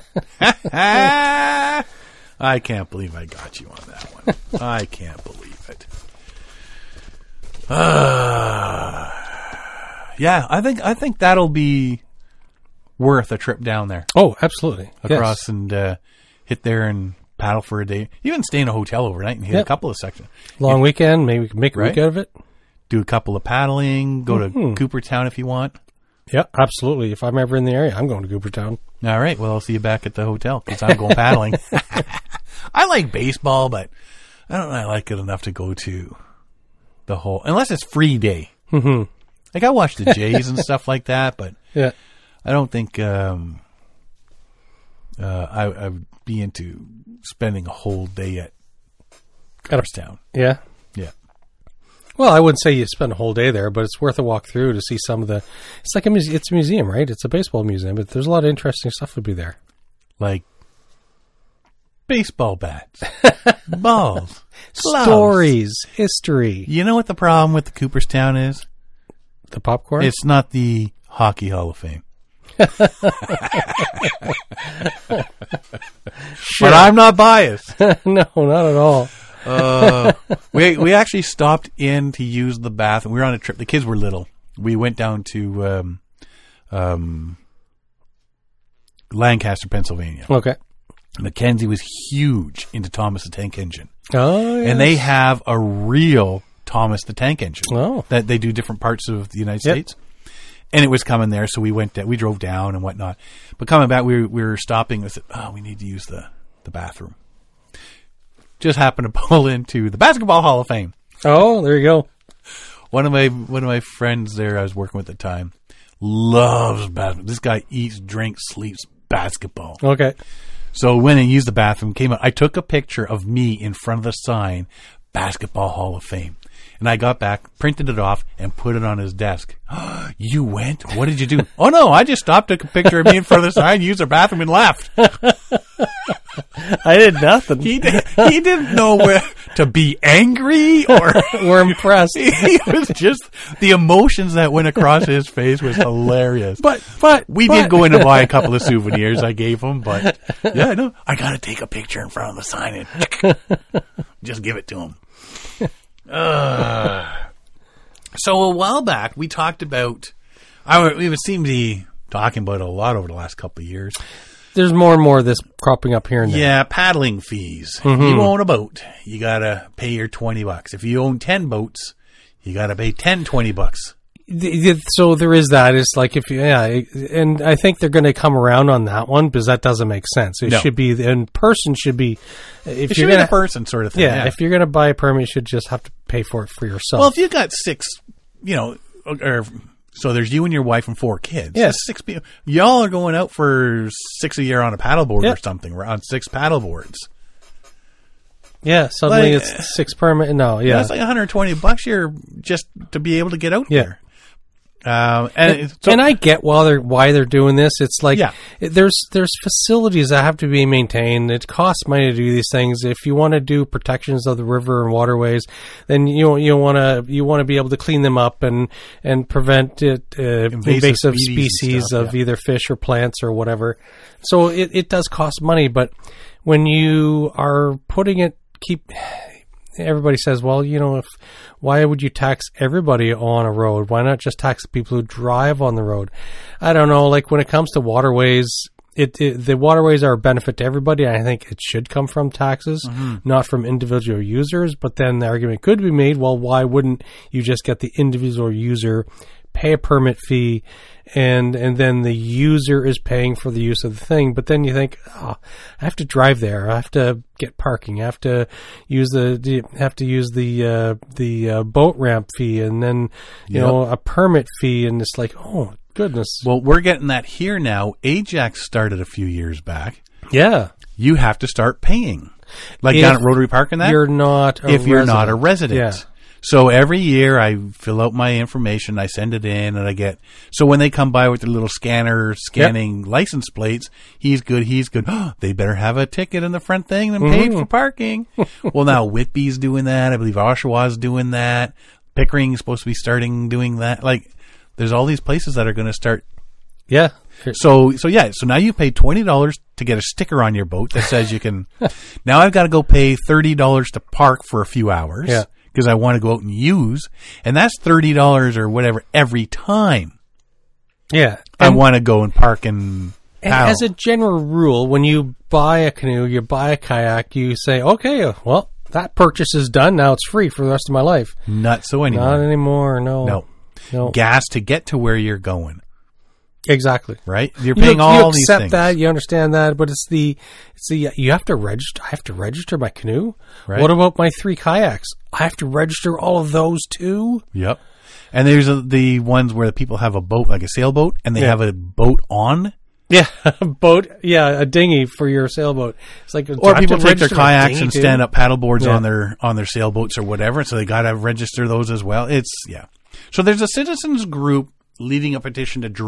I can't believe I got you on that one. I can't believe it. Yeah, I think that'll be worth a trip down there. Oh, absolutely. Across and hit there and paddle for a day. Even stay in a hotel overnight and hit a couple of sections. Long weekend, maybe we can make a week out of it. Do a couple of paddling, go to Coopertown if you want. Yeah, absolutely. If I'm ever in the area, I'm going to Coopertown. All right. Well, I'll see you back at the hotel because I'm going paddling. I like baseball, but I don't really like it enough to go to the whole, unless it's free day. Like I watch the Jays and stuff like that, but I don't think I'd be into spending a whole day at Cooperstown. Yeah. Yeah. Well, I wouldn't say you spend a whole day there, but it's worth a walk through to see some of the. It's like it's a museum, right? It's a baseball museum, but there's a lot of interesting stuff would be there, like baseball bats, balls, gloves. Stories, history. You know what the problem with the Cooperstown is? The popcorn? It's not the Hockey Hall of Fame. But I'm not biased. No, not at all. We actually stopped in to use the bathroom. We were on a trip. The kids were little. We went down to Lancaster, Pennsylvania. Okay. Mackenzie was huge into Thomas the Tank Engine. Oh, yes. And they have a real Thomas the Tank Engine. Oh. That they do different parts of the United States. And it was coming there, so we drove down and whatnot. But coming back, we were stopping. I said, we need to use the bathroom. Just happened to pull into the Basketball Hall of Fame. Oh, there you go. One of my friends there I was working with at the time loves basketball. This guy eats, drinks, sleeps basketball. Okay. So went and used the bathroom, came out. I took a picture of me in front of the sign, Basketball Hall of Fame. And I got back, printed it off, and put it on his desk. You went? What did you do? Oh, no, I just stopped, took a picture of me in front of the sign, used their bathroom, and left. I did nothing. He didn't know where to be angry or We're impressed. He was just, the emotions that went across his face was hilarious. But We did go in to buy a couple of souvenirs I gave him, but yeah, no, I got to take a picture in front of the sign and just give it to him. So a while back, we talked about, we seem to be talking about it a lot over the last couple of years. There's more and more of this cropping up here and there. Yeah, paddling fees. If you own a boat, you got to pay your $20. If you own 10 boats, you got to pay $20. So there is that. It's like and I think they're going to come around on that one because that doesn't make sense. It should be, and person should be, if you're going to person sort of thing. Yeah, if you're going to buy a permit, you should just have to pay for it for yourself. Well, if you got 6, so there's you and your wife and 4 kids. Yes. 6 people. Y'all are going out for 6 a year on a paddleboard or something. We're on 6 paddleboards. Yeah, suddenly it's 6 permit. No, yeah. That's like $120 here just to be able to get out there. And I get why they're doing this. It's like there's facilities that have to be maintained. It costs money to do these things. If you want to do protections of the river and waterways, then you want to be able to clean them up and prevent invasive species of either fish or plants or whatever. So it does cost money, but when you are putting it, everybody says, well, why would you tax everybody on a road? Why not just tax the people who drive on the road? I don't know. Like when it comes to waterways, the waterways are a benefit to everybody. I think it should come from taxes, not from individual users. But then the argument could be made, well, why wouldn't you just get the individual user, pay a permit fee, and then the user is paying for the use of the thing? But then you think, I have to drive there. I have to get parking. I have to use the boat ramp fee, and then a permit fee, and it's like, oh goodness. Well, we're getting that here now. Ajax started a few years back. Yeah, you have to start paying, like down at Rotary Park and that. You're not a resident. Yeah. So every year I fill out my information, I send it in, and I get, so when they come by with their little scanner scanning license plates, he's good. Oh, they better have a ticket in the front thing and paid for parking. Well, now Whitby's doing that. I believe Oshawa's doing that. Pickering's supposed to be starting doing that. Like, there's all these places that are going to start. Yeah. So now you pay $20 to get a sticker on your boat that says you can. Now I've got to go pay $30 to park for a few hours. Yeah. Because I want to go out and use, and that's $30 or whatever every time. Yeah, I want to go and park and paddle. As a general rule, when you buy a canoe, you buy a kayak, you say, okay, well, that purchase is done. Now it's free for the rest of my life. Not so anymore. Not anymore. No. Gas to get to where you're going. Exactly. Right? You're paying all these things. You accept that, you understand that, but it's the you have to register. I have to register my canoe. Right. What about my 3 kayaks? I have to register all of those too. Yep. And there's the ones where the people have a boat, like a sailboat, and they have a boat on. Yeah, a boat. Yeah, a dinghy for your sailboat. It's like, or people take their kayaks and stand up paddleboards on their sailboats or whatever. So they got to register those as well. So there's a citizens group leading a petition to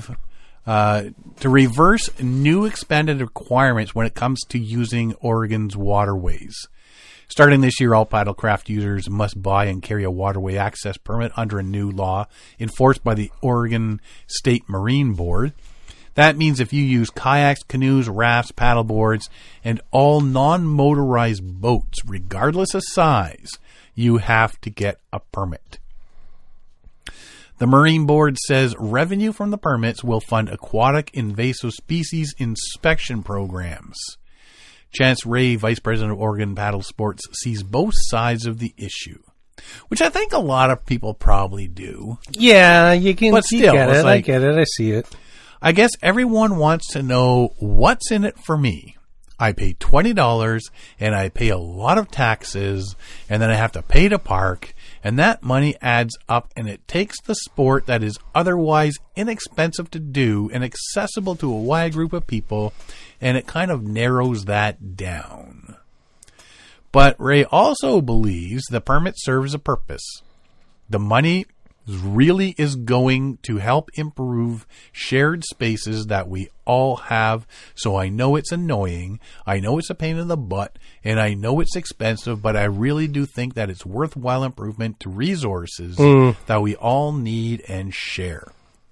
reverse new expanded requirements when it comes to using Oregon's waterways. Starting this year, all paddlecraft users must buy and carry a waterway access permit under a new law enforced by the Oregon State Marine Board. That means if you use kayaks, canoes, rafts, paddleboards, and all non-motorized boats, regardless of size, you have to get a permit. The Marine Board says revenue from the permits will fund aquatic invasive species inspection programs. Chance Ray, Vice President of Oregon Paddle Sports, sees both sides of the issue, which I think a lot of people probably do. Yeah, you can. But still, get it. I get it. I see it. I guess everyone wants to know what's in it for me. I pay $20 and I pay a lot of taxes, and then I have to pay to park. And that money adds up, and it takes the sport that is otherwise inexpensive to do and accessible to a wide group of people, and it kind of narrows that down. But Ray also believes the permit serves a purpose. The money really is going to help improve shared spaces that we all have. So I know it's annoying. I know it's a pain in the butt, and I know it's expensive, but I really do think that it's worthwhile improvement to resources that we all need and share.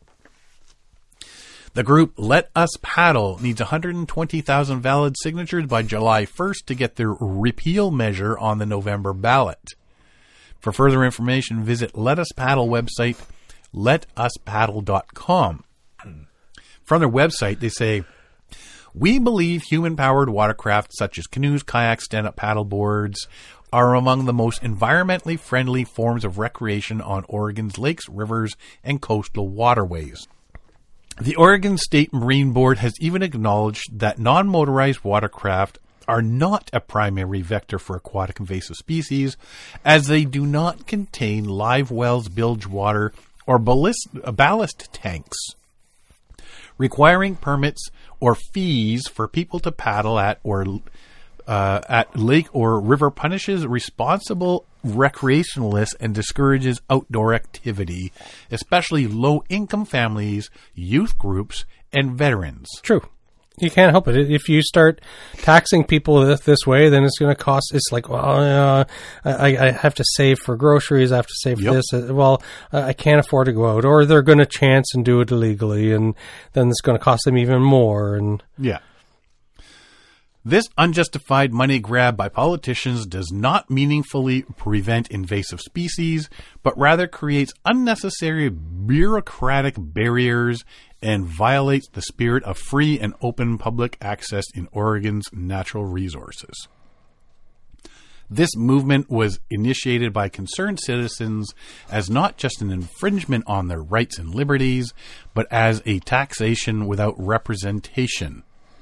The group Let Us Paddle needs 120,000 valid signatures by July 1st to get their repeal measure on the November ballot. For further information, visit Let Us Paddle website, letuspaddle.com. From their website, they say, "We believe human-powered watercraft such as canoes, kayaks, stand-up paddle boards are among the most environmentally friendly forms of recreation on Oregon's lakes, rivers, and coastal waterways. The Oregon State Marine Board has even acknowledged that non-motorized watercraft are not a primary vector for aquatic invasive species, as they do not contain live wells, bilge water, or ballast tanks. Requiring permits or fees for people to paddle at lake or river punishes responsible recreationalists and discourages outdoor activity, especially low-income families, youth groups, and veterans." True. You can't help it. If you start taxing people this way, then it's going to cost. It's like, well, I have to save for groceries. I have to save for this. Well, I can't afford to go out, or they're going to chance and do it illegally, and then it's going to cost them even more. And yeah, this unjustified money grab by politicians does not meaningfully prevent invasive species, but rather creates unnecessary bureaucratic barriers and violates the spirit of free and open public access in Oregon's natural resources. This movement was initiated by concerned citizens as not just an infringement on their rights and liberties, but as a taxation without representation.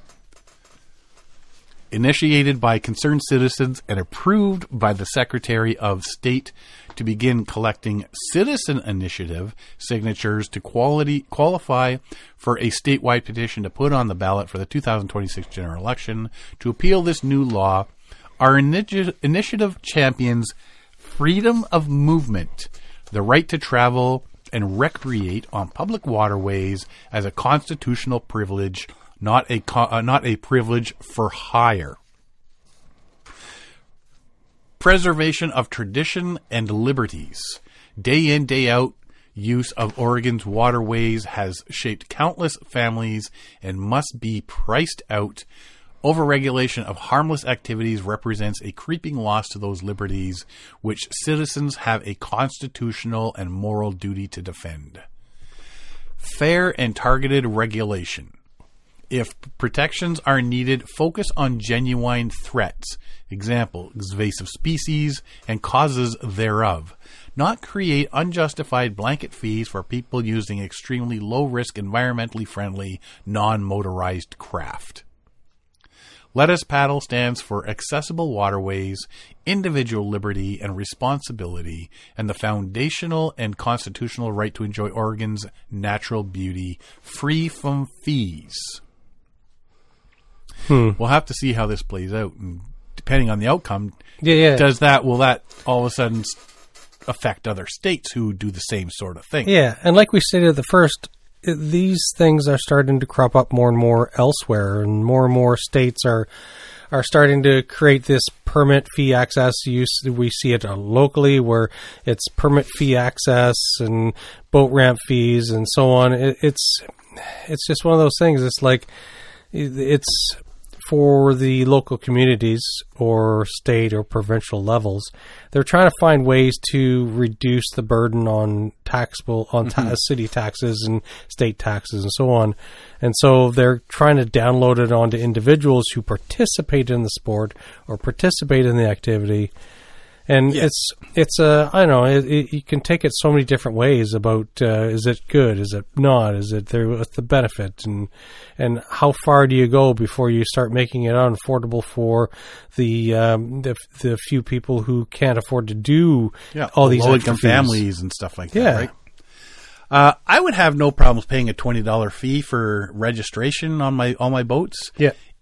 Initiated by concerned citizens and approved by the Secretary of State to begin collecting citizen initiative signatures to qualify for a statewide petition to put on the ballot for the 2026 general election. To appeal this new law, our initiative champions freedom of movement, the right to travel and recreate on public waterways as a constitutional privilege, not a privilege for hire. Preservation of tradition and liberties. Day in, day out, use of Oregon's waterways has shaped countless families and must be priced out. Overregulation of harmless activities represents a creeping loss to those liberties which citizens have a constitutional and moral duty to defend. Fair and targeted regulation. If protections are needed, focus on genuine threats, example, invasive species and causes thereof. Not create unjustified blanket fees for people using extremely low-risk, environmentally friendly, non-motorized craft. Let Us Paddle stands for accessible waterways, individual liberty and responsibility, and the foundational and constitutional right to enjoy Oregon's natural beauty, free from fees. We'll have to see how this plays out, and depending on the outcome, will that all of a sudden affect other states who do the same sort of thing? Yeah, and like we stated at the first, these things are starting to crop up more and more elsewhere, and more states are starting to create this permit fee access use. We see it locally where it's permit fee access and boat ramp fees and so on. It's just one of those things. It's like it's for the local communities or state or provincial levels. They're trying to find ways to reduce the burden on city taxes and state taxes and so on. And so they're trying to download it onto individuals who participate in the sport or participate in the activity. And it's I don't know, you can take it so many different ways about, is it good? Is it not? Is it there? What's the benefit? And how far do you go before you start making it unaffordable for the few people who can't afford to do all these low-income families and stuff like that, right? I would have no problems paying a $20 fee for registration on all my boats. Yeah.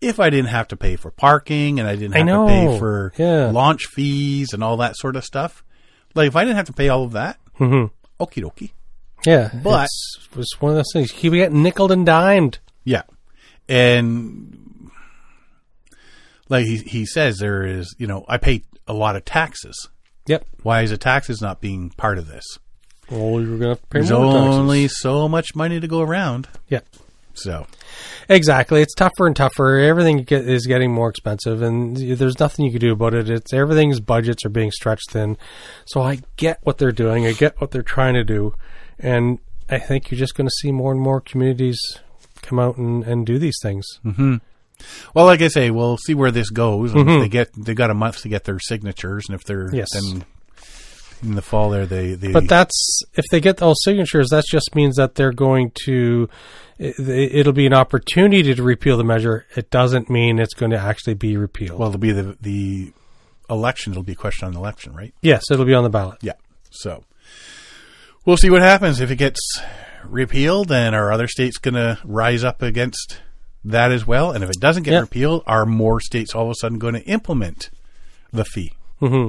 if I didn't have to pay for parking and I didn't have to pay for launch fees and all that sort of stuff. Like, if I didn't have to pay all of that, okie dokie. Yeah. But it was one of those things. You get nickeled and dimed. Yeah. And like he says, there is, I pay a lot of taxes. Yep. Why is the taxes not being part of this? Well, you're going to have to pay There's more taxes. only so much money to go around. Yeah. So. Exactly. It's tougher and tougher. Everything is getting more expensive, and there's nothing you can do about it. Everything's budgets are being stretched thin. So I get what they're doing. I get what they're trying to do. And I think you're just going to see more and more communities come out and do these things. Mm-hmm. Well, like I say, we'll see where this goes. They got a month to get their signatures, and if they're then in the fall there, they. But if they get those signatures, that just means that they're going to. It'll be an opportunity to repeal the measure. It doesn't mean it's going to actually be repealed. Well, it'll be the election. It'll be a question on the election, right? Yes, it'll be on the ballot. Yeah. So we'll see what happens if it gets repealed, and are other states going to rise up against that as well? And if it doesn't get repealed, are more states all of a sudden going to implement the fee? Mm-hmm.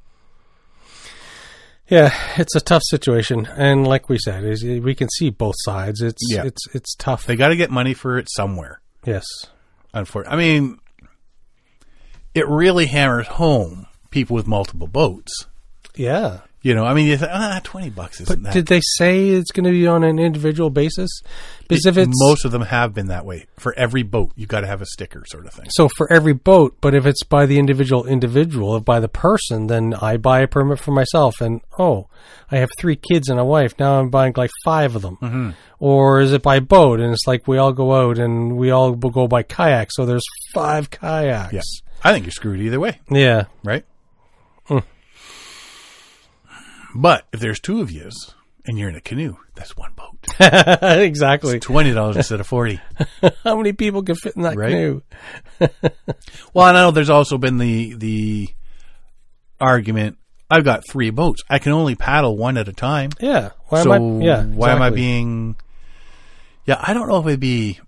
Yeah, it's a tough situation, and like we said, we can see both sides. It's tough. They got to get money for it somewhere. Yes, unfortunately, I mean, it really hammers home people with multiple boats. Yeah. I mean, you think, $20 isn't that. Did they say it's going to be on an individual basis? Because most of them have been that way. For every boat, you got to have a sticker, sort of thing. So for every boat, but if it's by the individual, by the person, then I buy a permit for myself, and I have 3 kids and a wife. Now I'm buying like 5 of them. Mm-hmm. Or is it by boat? And it's like we all go out and we all go by kayak. So there's 5 kayaks. Yeah. I think you're screwed either way. Yeah. Right? But if there's 2 of you and you're in a canoe, that's 1 boat. Exactly. It's $20 instead of $40. How many people can fit in that canoe? Well, I know there's also been the argument, I've got 3 boats. I can only paddle 1 at a time. Yeah. Why am I being... Yeah, I don't know if it'd be...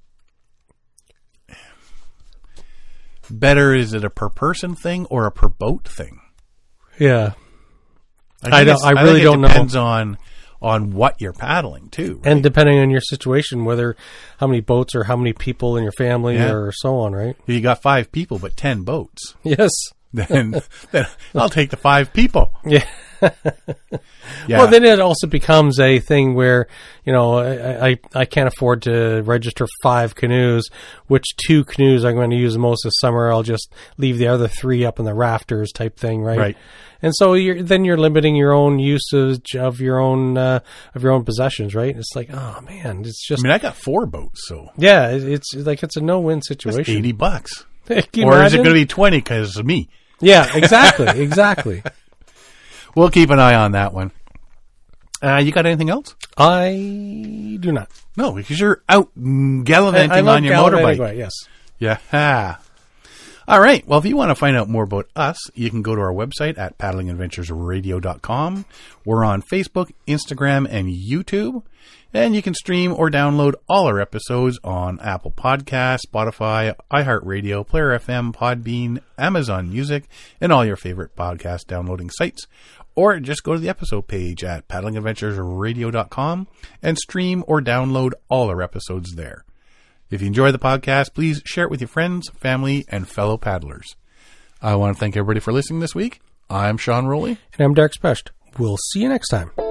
Better, is it a per person thing or a per boat thing? Yeah. I really don't know. It depends on what you're paddling too, right? And depending on your situation, whether how many boats or how many people in your family or so on, right? You got 5 people, but 10 boats. Yes. Then I'll take the 5 people. Yeah. Well, then it also becomes a thing where, I can't afford to register 5 canoes. Which 2 canoes I'm going to use the most this summer? I'll just leave the other 3 up in the rafters type thing, right? Right. And so you're limiting your own usage of your own possessions, right? It's like, oh man, it's just. I mean, I got 4 boats, so yeah, it's like it's a no-win situation. That's $80. Or is it going to be 20 because of me? Yeah, exactly. We'll keep an eye on that one. You got anything else? I do not. No, because you're out gallivanting on your motorbike. Anyway, yes. Yeah. All right. Well, if you want to find out more about us, you can go to our website at paddlingadventuresradio.com. We're on Facebook, Instagram, and YouTube. And you can stream or download all our episodes on Apple Podcasts, Spotify, iHeartRadio, Player FM, Podbean, Amazon Music, and all your favorite podcast downloading sites. Or just go to the episode page at paddlingadventuresradio.com and stream or download all our episodes there. If you enjoy the podcast, please share it with your friends, family, and fellow paddlers. I want to thank everybody for listening this week. I'm Sean Rowley. And I'm Derek Specht. We'll see you next time.